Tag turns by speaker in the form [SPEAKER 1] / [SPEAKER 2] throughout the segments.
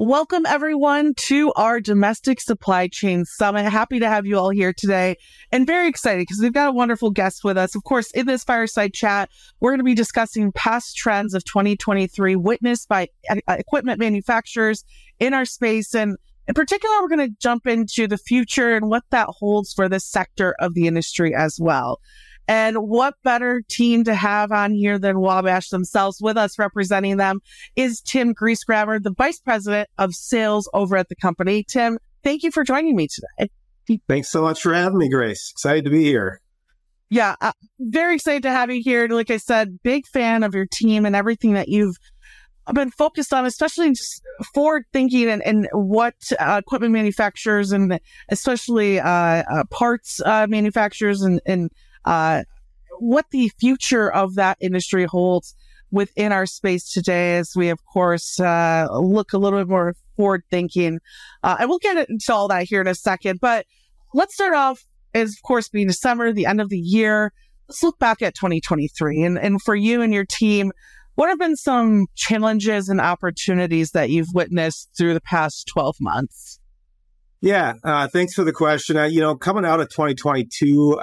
[SPEAKER 1] Welcome, everyone, to our Domestic Supply Chain Summit. Happy to have you all here today and very excited because we've got a wonderful guest with us. Of course, in this fireside chat, we're going to be discussing past trends of 2023 witnessed by equipment manufacturers in our space. And in particular, we're going to jump into the future and what that holds for this sector of the industry as well. And what better team to have on here than Wabash themselves? With us representing them is Tim Griesgraber, the Vice President of Sales over at the company. Tim, thank you for joining me today.
[SPEAKER 2] Thanks so much for having me, Grace. Excited to be here.
[SPEAKER 1] Yeah, very excited to have you here. Like I said, big fan of your team and everything that you've been focused on, especially just forward thinking and what equipment manufacturers and especially parts manufacturers and what the future of that industry holds within our space today as we, of course, look a little bit more forward thinking. And we'll get into all that here in a second. But let's start off as, of course, being December, the end of the year. Let's look back at 2023. And for you and your team, what have been some challenges and opportunities that you've witnessed through the past 12 months?
[SPEAKER 2] Yeah, thanks for the question. Coming out of 2022,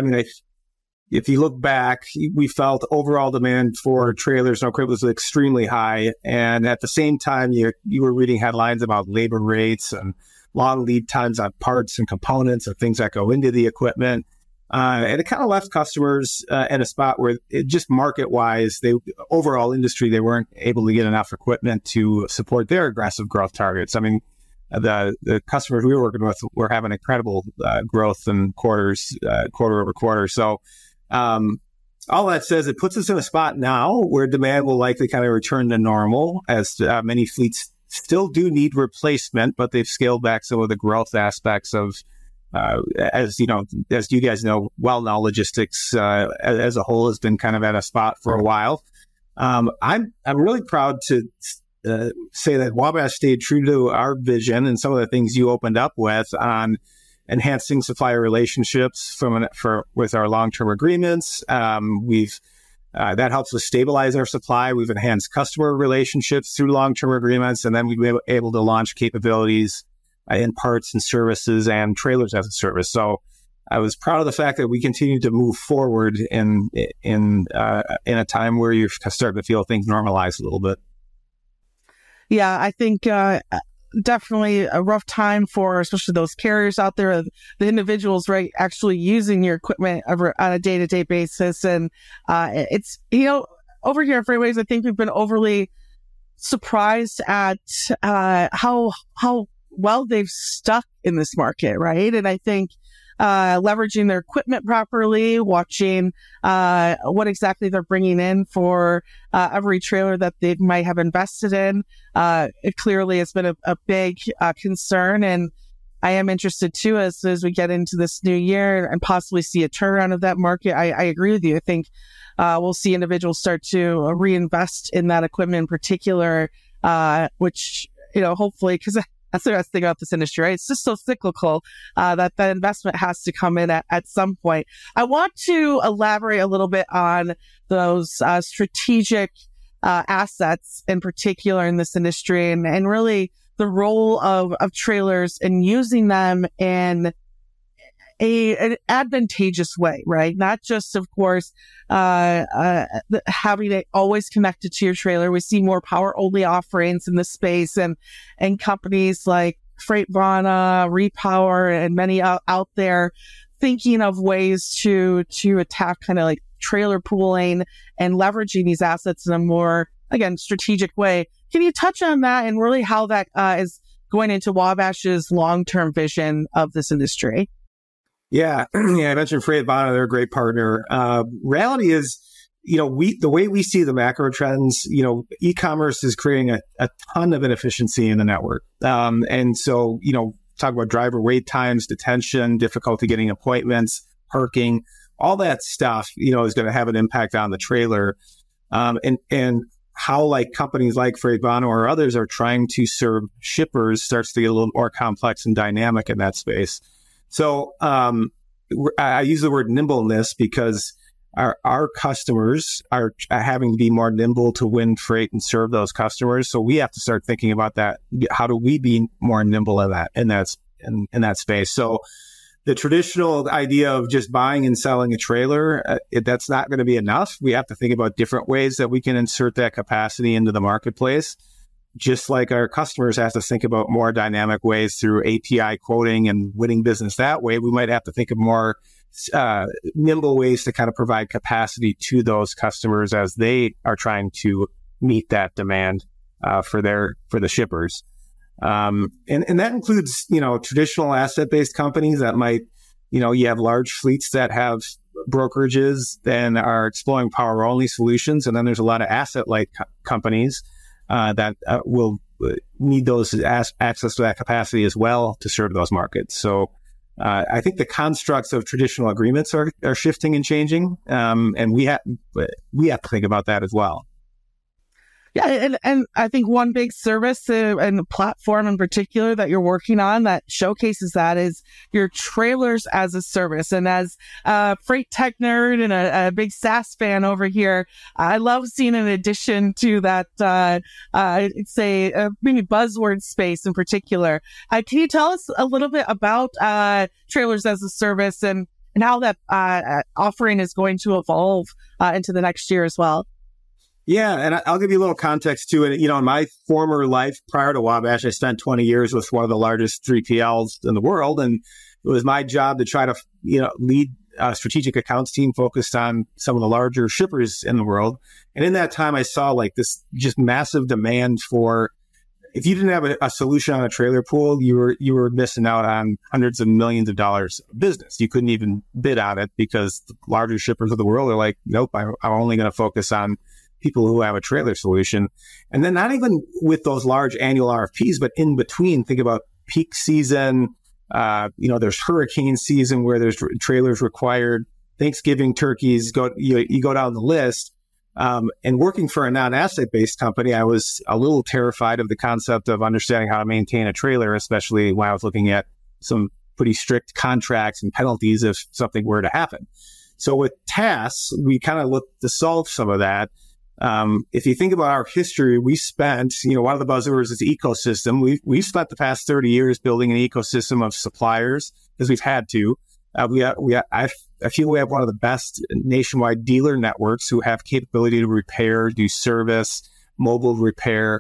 [SPEAKER 2] if you look back, we felt overall demand for trailers and equipment was extremely high. And at the same time, you were reading headlines about labor rates and long lead times on parts and components and things that go into the equipment. And it kind of left customers in a spot where it just market-wise, overall industry, they weren't able to get enough equipment to support their aggressive growth targets. I mean, the customers we were working with were having incredible growth in quarters, quarter over quarter. So all that says, it puts us in a spot now where demand will likely kind of return to normal as many fleets still do need replacement, but they've scaled back some of the growth aspects of, as you guys know, well now logistics as a whole has been kind of at a spot for a while. I'm really proud to say that Wabash stayed true to our vision and some of the things you opened up with on enhancing supplier relationships with our long-term agreements. That helps us stabilize our supply. We've enhanced customer relationships through long-term agreements, and then we've been able to launch capabilities in parts and services and trailers as a service. So I was proud of the fact that we continue to move forward in a time where you're starting to feel things normalize a little bit.
[SPEAKER 1] Yeah, I think definitely a rough time for especially those carriers out there, the individuals, right, actually using your equipment on a day-to-day basis. And it's, over here at Freightwaves, I think we've been overly surprised at how well they've stuck in this market, right? And I think leveraging their equipment properly, watching what exactly they're bringing in for every trailer that they might have invested in. It clearly has been a big concern. And I am interested, too, as we get into this new year and possibly see a turnaround of that market. I agree with you. I think we'll see individuals start to reinvest in that equipment in particular, which, hopefully, because that's the best thing about this industry, right? It's just so cyclical that investment has to come in at some point. I want to elaborate a little bit on those strategic assets in particular in this industry and really the role of trailers and using them in an advantageous way, right? Not just, of course, having it always connected to your trailer. We see more power only offerings in this space and companies like Freightvana, Repower, and many out there thinking of ways to attack kind of like trailer pooling and leveraging these assets in a more, again, strategic way. Can you touch on that and really how that is going into Wabash's long-term vision of this industry?
[SPEAKER 2] Yeah, I mentioned Freightvana, they're a great partner. Reality is, the way we see the macro trends, e-commerce is creating a ton of inefficiency in the network. And so, talk about driver wait times, detention, difficulty getting appointments, parking, all that stuff, is going to have an impact on the trailer. And how companies like Freightvana or others are trying to serve shippers starts to get a little more complex and dynamic in that space. So I use the word nimbleness because our customers are having to be more nimble to win freight and serve those customers. So we have to start thinking about that. How do we be more nimble in that space? So the traditional idea of just buying and selling a trailer, that's not going to be enough. We have to think about different ways that we can insert that capacity into the marketplace. Just like our customers have to think about more dynamic ways through API quoting and winning business that way, we might have to think of more nimble ways to kind of provide capacity to those customers as they are trying to meet that demand for the shippers. And that includes, traditional asset-based companies that might, you have large fleets that have brokerages and are exploring power-only solutions. And then there's a lot of asset-light companies that will need those access to that capacity as well to serve those markets. So I think the constructs of traditional agreements are shifting and changing, and we have to think about that as well.
[SPEAKER 1] Yeah, and I think one big service and platform in particular that you're working on that showcases that is your trailers as a service. And as a freight tech nerd and a big SaaS fan over here, I love seeing an addition to that, maybe buzzword space in particular. Can you tell us a little bit about trailers as a service and how that offering is going to evolve into the next year as well?
[SPEAKER 2] Yeah, and I'll give you a little context to it. In my former life prior to Wabash, I spent 20 years with one of the largest 3PLs in the world, and it was my job to try to, lead a strategic accounts team focused on some of the larger shippers in the world. And in that time, I saw like this just massive demand for, if you didn't have a solution on a trailer pool, you were missing out on hundreds of millions of dollars of business. You couldn't even bid on it because the larger shippers of the world are like, nope, I'm only going to focus on people who have a trailer solution. And then not even with those large annual RFPs, but in between, think about peak season. There's hurricane season where there's trailers required, Thanksgiving turkeys, you go down the list. And working for a non-asset based company, I was a little terrified of the concept of understanding how to maintain a trailer, especially when I was looking at some pretty strict contracts and penalties if something were to happen. So with TAS, we kind of looked to solve some of that. If you think about our history, we spent, one of the buzzwords is ecosystem. We've spent the past 30 years building an ecosystem of suppliers because we've had to. I feel we have one of the best nationwide dealer networks who have capability to repair, do service, mobile repair.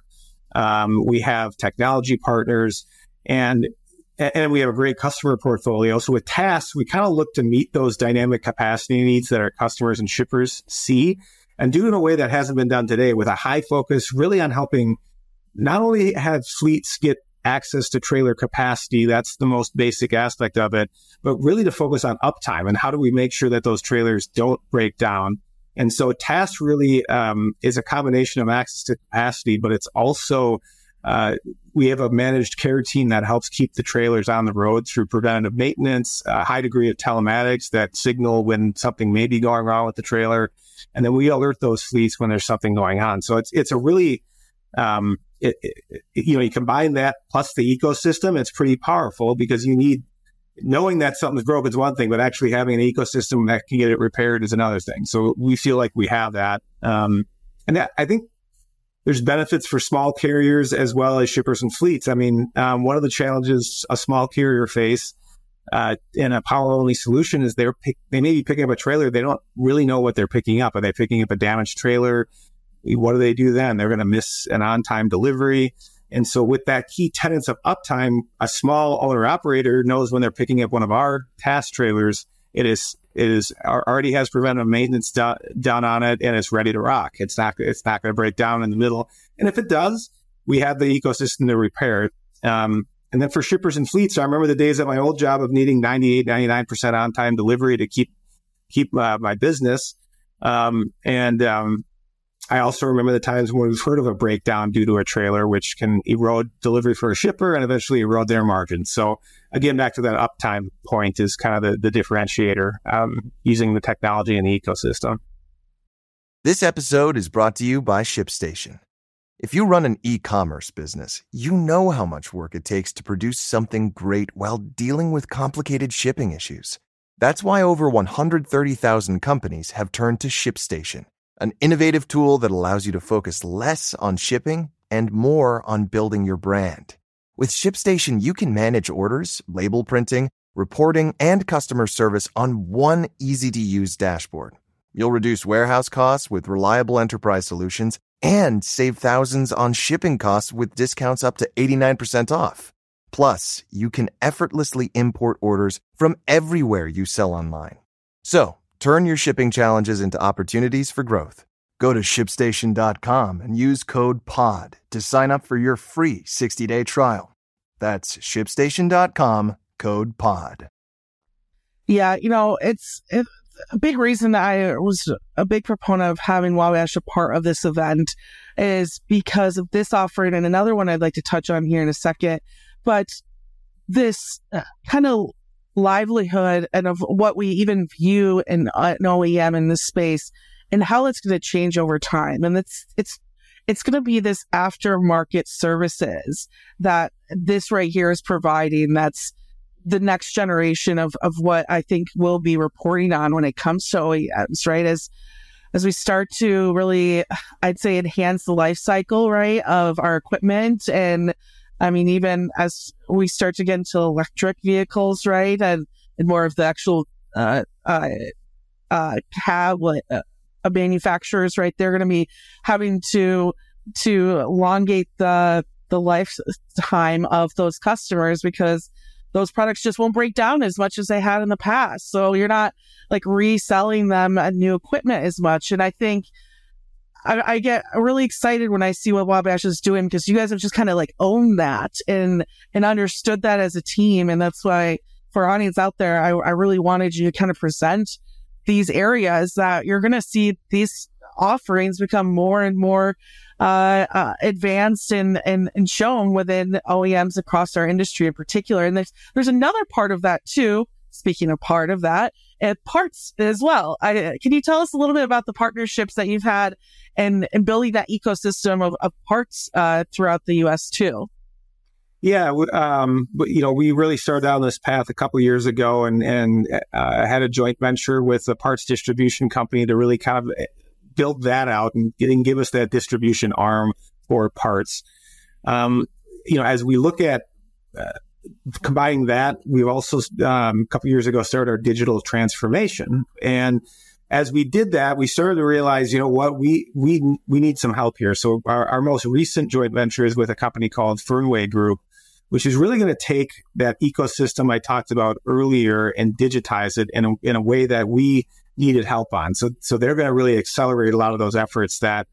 [SPEAKER 2] We have technology partners and we have a great customer portfolio. So with TAS, we kind of look to meet those dynamic capacity needs that our customers and shippers see, and do it in a way that hasn't been done today, with a high focus really on helping not only have fleets get access to trailer capacity, that's the most basic aspect of it, but really to focus on uptime and how do we make sure that those trailers don't break down. And so TAS really is a combination of access to capacity, but it's also, we have a managed care team that helps keep the trailers on the road through preventative maintenance, a high degree of telematics that signal when something may be going wrong with the trailer. And then we alert those fleets when there's something going on. So it's a really, you combine that plus the ecosystem, it's pretty powerful because you need, knowing that something's broken is one thing, but actually having an ecosystem that can get it repaired is another thing. So we feel like we have that. And that, I think there's benefits for small carriers as well as shippers and fleets. I mean, one of the challenges a small carrier face in a power-only solution is they may be picking up a trailer. They don't really know what they're picking up. Are they picking up a damaged trailer? What do they do then? They're going to miss an on-time delivery. And so with that key tenets of uptime, a small owner-operator knows when they're picking up one of our TAS trailers, it is already has preventive maintenance done on it, and it's ready to rock. It's not going to break down in the middle. And if it does, we have the ecosystem to repair it. And then for shippers and fleets, I remember the days at my old job of needing 98, 99% on-time delivery to keep my business. I also remember the times when we've heard of a breakdown due to a trailer, which can erode delivery for a shipper and eventually erode their margins. So again, back to that uptime point is kind of the differentiator, using the technology and the ecosystem.
[SPEAKER 3] This episode is brought to you by ShipStation. If you run an e-commerce business, you know how much work it takes to produce something great while dealing with complicated shipping issues. That's why over 130,000 companies have turned to ShipStation, an innovative tool that allows you to focus less on shipping and more on building your brand. With ShipStation, you can manage orders, label printing, reporting, and customer service on one easy-to-use dashboard. You'll reduce warehouse costs with reliable enterprise solutions and save thousands on shipping costs with discounts up to 89% off. Plus, you can effortlessly import orders from everywhere you sell online. So, turn your shipping challenges into opportunities for growth. Go to ShipStation.com and use code POD to sign up for your free 60-day trial. That's ShipStation.com, code POD.
[SPEAKER 1] Yeah, it's a big reason that I was a big proponent of having Wabash a part of this event is because of this offering, and another one I'd like to touch on here in a second. But this kind of livelihood and of what we even view in an OEM in this space and how it's going to change over time. And it's going to be this aftermarket services that this right here is providing. That's the next generation of what I think we'll be reporting on when it comes to OEMs, right? As we start to really, I'd say, enhance the life cycle, right, of our equipment. And I mean, even as we start to get into electric vehicles, right, and more of the actual manufacturers, right, they're going to be having to elongate the lifetime of those customers because those products just won't break down as much as they had in the past. So you're not like reselling them a new equipment as much. And I think I get really excited when I see what Wabash is doing because you guys have just kind of like owned that and understood that as a team. And that's why for our audience out there, I really wanted you to kind of present these areas that you're going to see these offerings become more and more advanced and shown within OEMs across our industry in particular. And there's another part of that too. Speaking of part of that, parts as well. Can you tell us a little bit about the partnerships that you've had and building that ecosystem of parts throughout the U.S. too?
[SPEAKER 2] Yeah, we really started down this path a couple of years ago and had a joint venture with a parts distribution company to really kind of build that out and give us that distribution arm for parts. As we look at combining that, we've also a couple of years ago started our digital transformation. And as we did that, we started to realize, we need some help here. So our most recent joint venture is with a company called Fernweh Group, which is really going to take that ecosystem I talked about earlier and digitize it in a way that we needed help on. So they're going to really accelerate a lot of those efforts that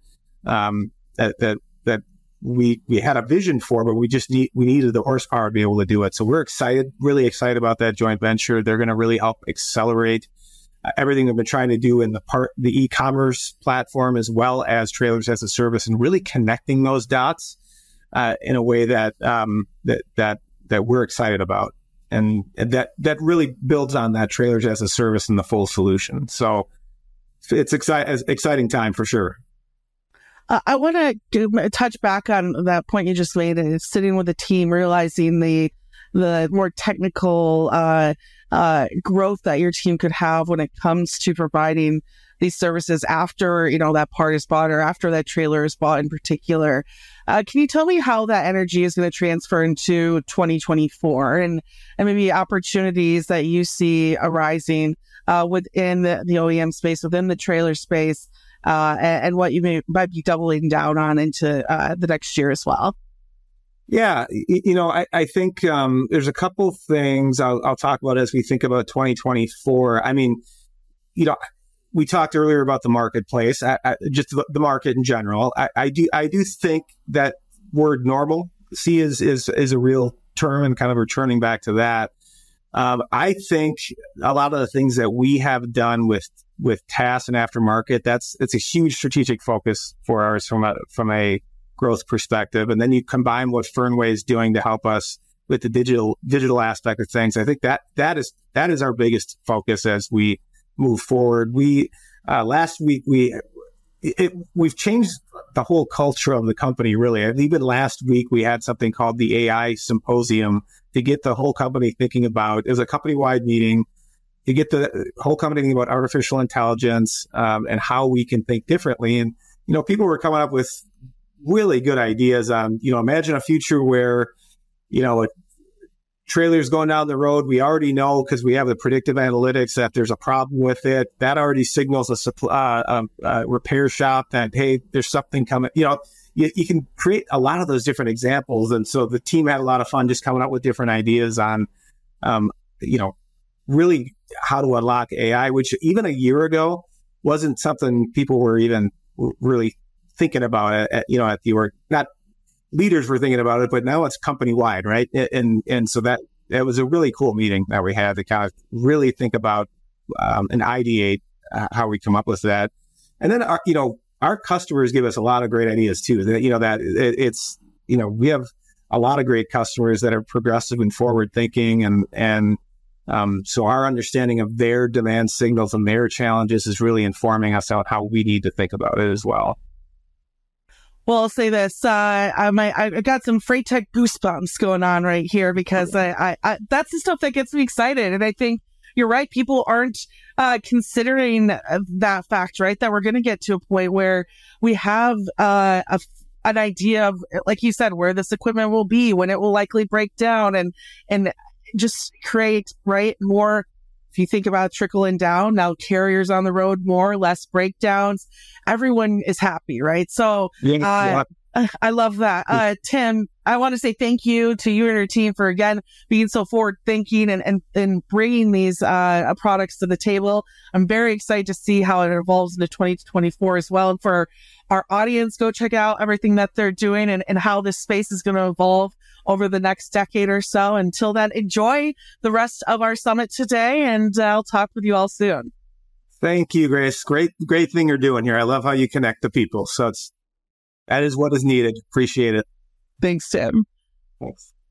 [SPEAKER 2] we had a vision for, but we needed the horsepower to be able to do it. So we're really excited about that joint venture. They're going to really help accelerate everything we've been trying to do in the e-commerce platform as well as Trailers as a Service, and really connecting those dots in a way that we're excited about. And that really builds on that Trailers as a Service and the full solution. So it's exciting time for sure.
[SPEAKER 1] I want to touch back on that point you just made, and sitting with the team, realizing the more technical growth that your team could have when it comes to providing these services after, that part is bought or after that trailer is bought in particular. Can you tell me how that energy is going to transfer into 2024 and maybe opportunities that you see arising within the OEM space, within the trailer space, and what you might be doubling down on into the next year as well?
[SPEAKER 2] Yeah, I think there's a couple things I'll talk about as we think about 2024. I mean, we talked earlier about the marketplace, just the market in general. I do think that word normalcy is a real term, and kind of returning back to that. I think a lot of the things that we have done with TAS and aftermarket, it's a huge strategic focus for ours from a growth perspective. And then you combine what Fernweh is doing to help us with the digital aspect of things. I think that is our biggest focus as we move forward. Last week we've changed the whole culture of the company, really. And even last week we had something called the AI Symposium to get the whole company thinking about. It was a company-wide meeting you get the whole company thinking about artificial intelligence and how we can think differently. And, people were coming up with really good ideas on, imagine a future where, trailers going down the road, we already know because we have the predictive analytics that there's a problem with it. That already signals a repair shop that, hey, there's something coming. You can create a lot of those different examples. And so the team had a lot of fun just coming up with different ideas on, really how to unlock AI, which even a year ago wasn't something people were even really thinking about at the org. Not leaders were thinking about it, but now it's company wide, right? And so that was a really cool meeting that we had to kind of really think about and ideate how we come up with that. And then our customers give us a lot of great ideas too. We have a lot of great customers that are progressive and forward thinking, and so our understanding of their demand signals and their challenges is really informing us on how we need to think about it as well.
[SPEAKER 1] Well, I'll say this, I got some Freight Tech goosebumps going on right here because I that's the stuff that gets me excited. And I think you're right. People aren't considering that fact, right? That we're going to get to a point where we have an idea of, like you said, where this equipment will be, when it will likely break down, and just create, right, more. If you think about trickling down, now carriers on the road more, less breakdowns. Everyone is happy, right? So I love that. Tim, I want to say thank you to you and your team for, again, being so forward thinking and bringing these products to the table. I'm very excited to see how it evolves into 2024 as well. And for our audience, go check out everything that they're doing and how this space is going to evolve over the next decade or so. Until then, enjoy the rest of our summit today, and I'll talk with you all soon.
[SPEAKER 2] Thank you, Grace. Great thing you're doing here. I love how you connect the people. So that is what is needed. Appreciate it.
[SPEAKER 1] Thanks, Tim.
[SPEAKER 2] Thanks.